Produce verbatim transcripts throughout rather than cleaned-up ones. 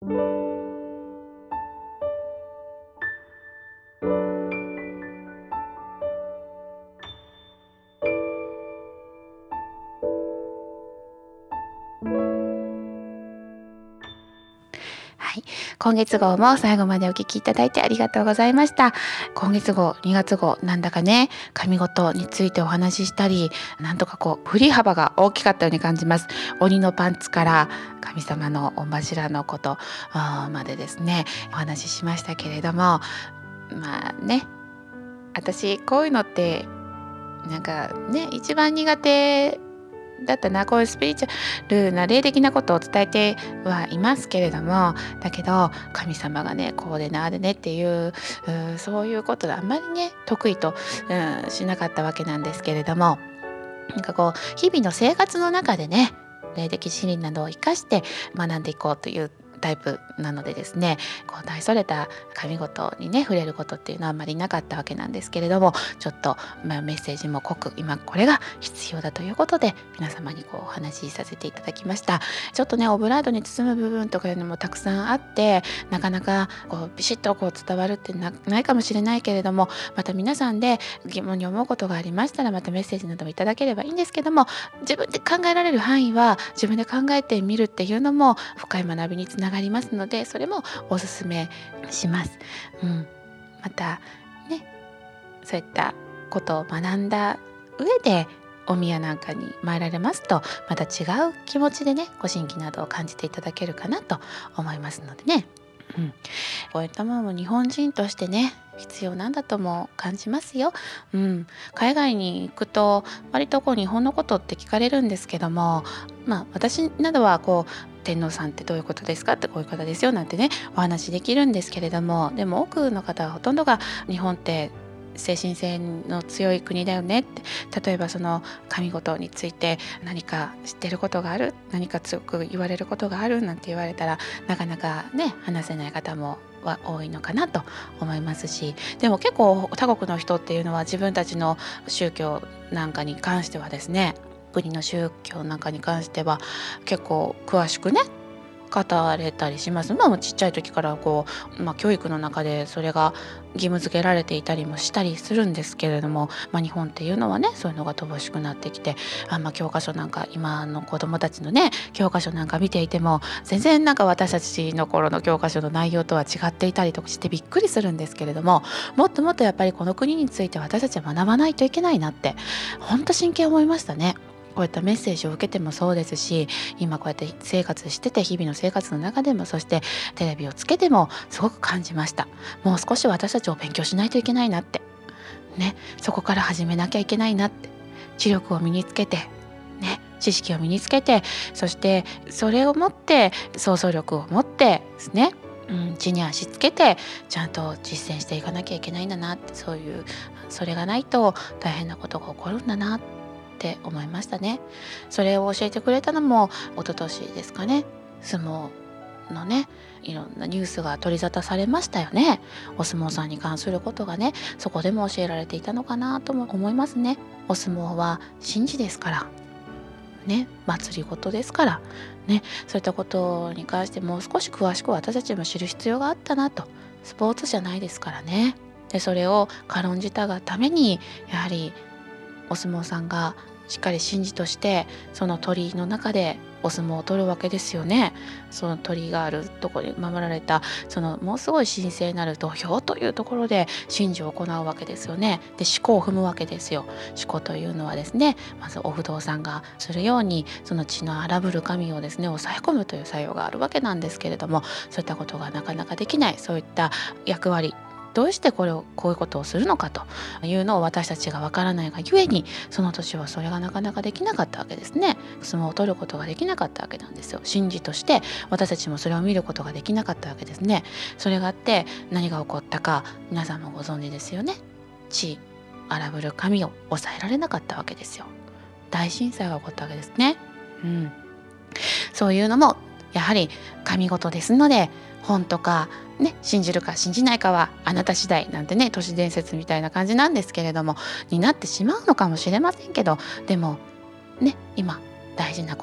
はい、今月号も最後までお聞きいただいてありがとうございました。今月号、にがつ号、なんだかね、神事についてお話ししたり、なんとかこう振り幅が大きかったように感じます。鬼のパンツから神様の御柱のことまでですね、お話ししましたけれども、まあね、私こういうのってなんかね、一番苦手だったな。こういうスピリチュアルな霊的なことを伝えてはいますけれども、だけど神様がねこうでなあでねっていう、うそういうことであんまりね得意と、うん、しなかったわけなんですけれども、なんかこう日々の生活の中でね、霊的真理などを生かして学んでいこうというタイプなのでですね、こう大それた神事にね触れることっていうのはあんまりなかったわけなんですけれども、ちょっと、まあ、メッセージも濃く今これが必要だということで皆様にこうお話しさせていただきました。ちょっとねオブラートに包む部分とかいうのもたくさんあって、なかなかこうビシッとこう伝わるって な, ないかもしれないけれども、また皆さんで疑問に思うことがありましたらまたメッセージなどもいただければいいんですけども、自分で考えられる範囲は自分で考えてみるっていうのも深い学びにつながりますので、それもおすすめします。うん、またね、そういったことを学んだ上でお宮なんかに参られますと、また違う気持ちでねご神器などを感じていただけるかなと思いますのでね、うん、こういったものも日本人としてね必要なんだとも感じますよ。うん、海外に行くと割とこう日本のことって聞かれるんですけども、まあ私などはこう天皇さんってどういうことですかってこういう方ですよなんてねお話できるんですけれども、でも多くの方はほとんどが日本って精神性の強い国だよねって、例えばその神事について何か知ってることがある、何か強く言われることがあるなんて言われたらなかなかね話せない方もは多いのかなと思いますし、でも結構他国の人っていうのは自分たちの宗教なんかに関してはですね、国の宗教なんかに関しては結構詳しくね語れたりします。まあちっちゃい時からこう、まあ、教育の中でそれが義務付けられていたりもしたりするんですけれども、まあ、日本っていうのはねそういうのが乏しくなってきて、あ、まあ教科書なんか今の子どもたちのね教科書なんか見ていても全然なんか私たちの頃の教科書の内容とは違っていたりとかしてびっくりするんですけれども、もっともっとやっぱりこの国について私たちは学ばないといけないなって本当真剣思いましたね。こういったメッセージを受けてもそうですし、今こうやって生活してて日々の生活の中でも、そしてテレビをつけてもすごく感じました。もう少し私たちを勉強しないといけないなってね、そこから始めなきゃいけないなって、知力を身につけてね、知識を身につけて、そしてそれを持って想像力を持ってですね、うん、地に足つけてちゃんと実践していかなきゃいけないんだなって、そういうそれがないと大変なことが起こるんだなってって思いましたね。それを教えてくれたのも一昨年ですかね。相撲のねいろんなニュースが取り沙汰されましたよね。お相撲さんに関することがねそこでも教えられていたのかなとも思いますね。お相撲は神事ですからね、祭り事ですからね、そういったことに関してもう少し詳しく私たちも知る必要があったなと。スポーツじゃないですからね。でそれを軽んじたがためにやはりお相撲さんがしっかり神事としてその鳥居の中でお相撲を取るわけですよね。その鳥居があるところに守られたそのもうすごい神聖なる土俵というところで神事を行うわけですよね。で四股を踏むわけですよ。四股というのはですね、まずお不動さんがするようにその血の荒ぶる神をですね抑え込むという作用があるわけなんですけれども、そういったことがなかなかできない、そういった役割、どうしてこれをこういうことをするのかというのを私たちがわからないがゆえに、その年はそれがなかなかできなかったわけですね。相撲を取ることができなかったわけなんですよ。神事として私たちもそれを見ることができなかったわけですね。それがあって何が起こったか皆さんもご存知ですよね。血荒ぶる神を抑えられなかったわけですよ。大震災が起こったわけですね。うん、そういうのもやはり神事ですので、本とかね、信じるか信じないかはあなた次第なんてね、都市伝説みたいな感じなんですけれどもになってしまうのかもしれませんけど、でもね今大事なこと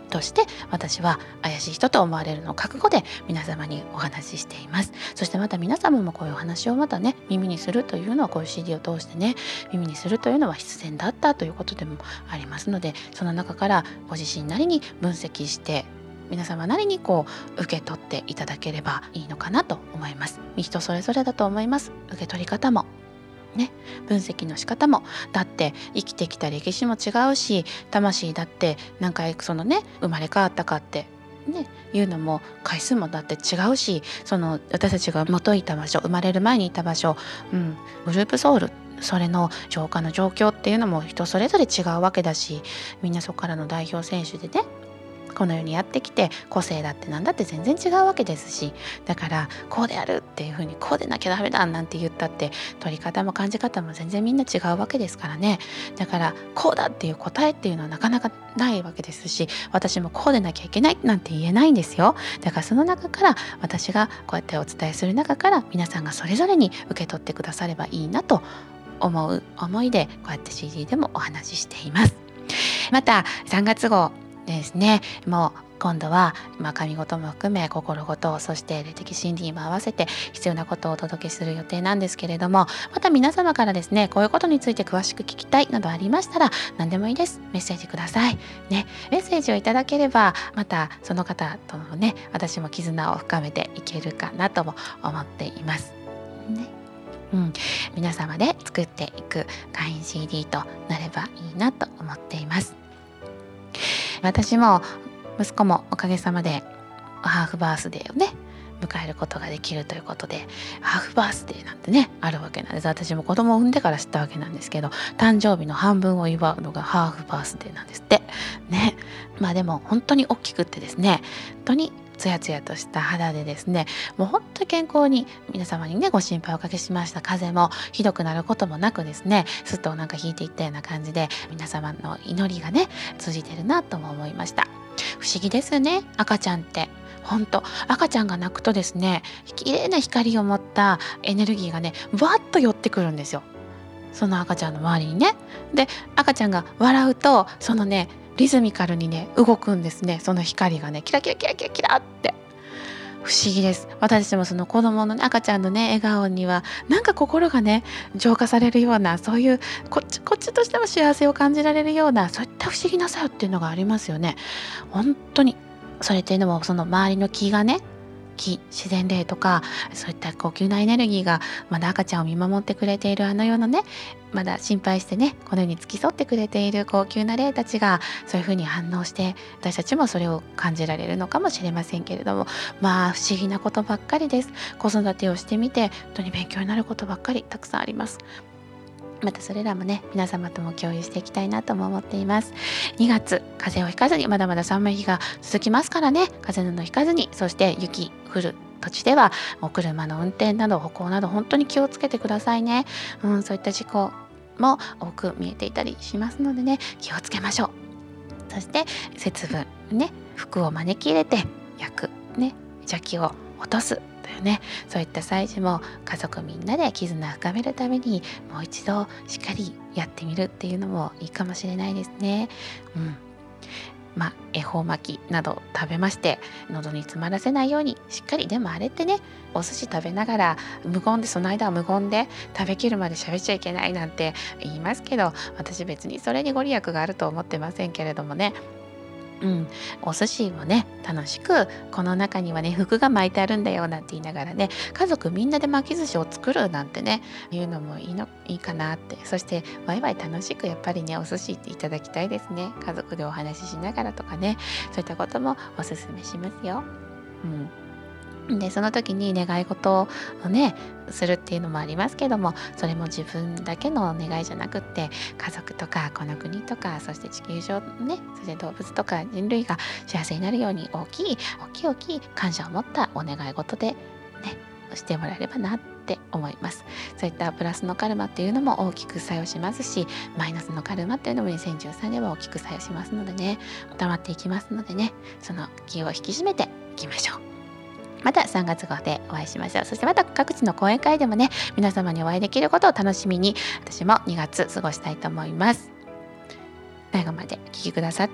として私は怪しい人と思われるのを覚悟で皆様にお話ししています。そしてまた皆様もこういうお話をまたね耳にするというのはこういう シーディー を通してね耳にするというのは必然だったということでもありますので、その中からご自身なりに分析して皆様なりにこう受け取っていただければいいのかなと思います。人それぞれだと思います。受け取り方もね、分析の仕方もだって生きてきた歴史も違うし、魂だって何回そのね生まれ変わったかってねいうのも回数もだって違うし、その私たちが元いた場所、生まれる前にいた場所、うん、グループソウルそれの浄化の状況っていうのも人それぞれ違うわけだし、みんなそこからの代表選手でねこの世にやってきて個性だってなんだって全然違うわけですし、だからこうであるっていう風にこうでなきゃダメだなんて言ったって取り方も感じ方も全然みんな違うわけですからね。だからこうだっていう答えっていうのはなかなかないわけですし、私もこうでなきゃいけないなんて言えないんですよ。だからその中から私がこうやってお伝えする中から皆さんがそれぞれに受け取ってくださればいいなと思う思いでこうやって シーディー でもお話ししています。またさんがつ号ですね、もう今度は、まあ、神事も含め心事、そして霊的真理にも合わせて必要なことをお届けする予定なんですけれども、また皆様からですねこういうことについて詳しく聞きたいなどありましたら何でもいいです。メッセージくださいね。メッセージをいただければまたその方とのね私も絆を深めていけるかなとも思っていますね。うん、皆様で作っていく会員 シーディー となればいいなと思っています。私も息子もおかげさまでハーフバースデーをね迎えることができるということで、ハーフバースデーなんてねあるわけなんです。私も子供を産んでから知ったわけなんですけど、誕生日の半分を祝うのがハーフバースデーなんですってね。まあでも本当に大きくってですね、本当にツヤツヤとした肌でですね、もう本当に健康に皆様にねご心配をおかけしました。風邪もひどくなることもなくですね、すっとなんか引いていったような感じで皆様の祈りがね通じてるなとも思いました。不思議ですね、赤ちゃんって本当赤ちゃんが泣くとですね綺麗な光を持ったエネルギーがねわっと寄ってくるんですよ、その赤ちゃんの周りにね。で赤ちゃんが笑うとそのねリズミカルにね動くんですね、その光がねキラキラキラキラキラって。不思議です。私もその子供の、ね、赤ちゃんのね笑顔にはなんか心がね浄化されるような、そういうこっちこっちとしても幸せを感じられるようなそういった不思議な作用っていうのがありますよね。本当にそれっていうのもその周りの気がね気自然霊とかそういった高級なエネルギーがまだ赤ちゃんを見守ってくれているあの世のねまだ心配してねこの世に付き添ってくれている高級な霊たちがそういうふうに反応して私たちもそれを感じられるのかもしれませんけれども、まあ不思議なことばっかりです。子育てをしてみて本当に勉強になることばっかりたくさんあります。またそれらもね皆様とも共有していきたいなとも思っています。にがつ風邪をひかずにまだまだ寒い日が続きますからね、風邪などひかずに、そして雪降る土地ではお車の運転など歩行など本当に気をつけてくださいね。うん、そういった事故も多く見えていたりしますのでね気をつけましょう。そして節分ね福を招き入れて焼くね邪気を落とすというねそういった祭事も家族みんなで絆を深めるためにもう一度しっかりやってみるっていうのもいいかもしれないですね。うんまあ、恵方巻きなど食べまして喉に詰まらせないようにしっかり、でもあれってねお寿司食べながら無言でその間は無言で食べきるまで喋っちゃいけないなんて言いますけど、私別にそれにご利益があると思ってませんけれどもね、うん、お寿司をね楽しくこの中にはね服が巻いてあるんだよなんて言いながらね家族みんなで巻き寿司を作るなんてねいうのもいいのいいかなって。そしてワイワイ楽しくやっぱりねお寿司っていただきたいですね。家族でお話ししながらとかねそういったこともおすすめしますよ。うんでその時に願い事をねするっていうのもありますけども、それも自分だけの願いじゃなくって家族とかこの国とかそして地球上のねそして動物とか人類が幸せになるように大きい大きい大きい感謝を持ったお願い事でねしてもらえればなって思います。そういったプラスのカルマっていうのも大きく作用しますし、マイナスのカルマっていうのもにせんじゅうさんねんは大きく作用しますのでね溜まっていきますのでね、その気を引き締めていきましょう。またさんがつ号でお会いしましょう。そしてまた各地の講演会でもね皆様にお会いできることを楽しみに私もにがつ過ごしたいと思います。最後までお聞きくださって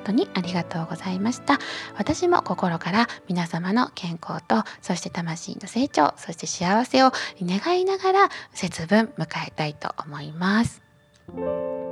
当にありがとうございました。私も心から皆様の健康と、そして魂の成長、そして幸せを願いながら節分迎えたいと思います。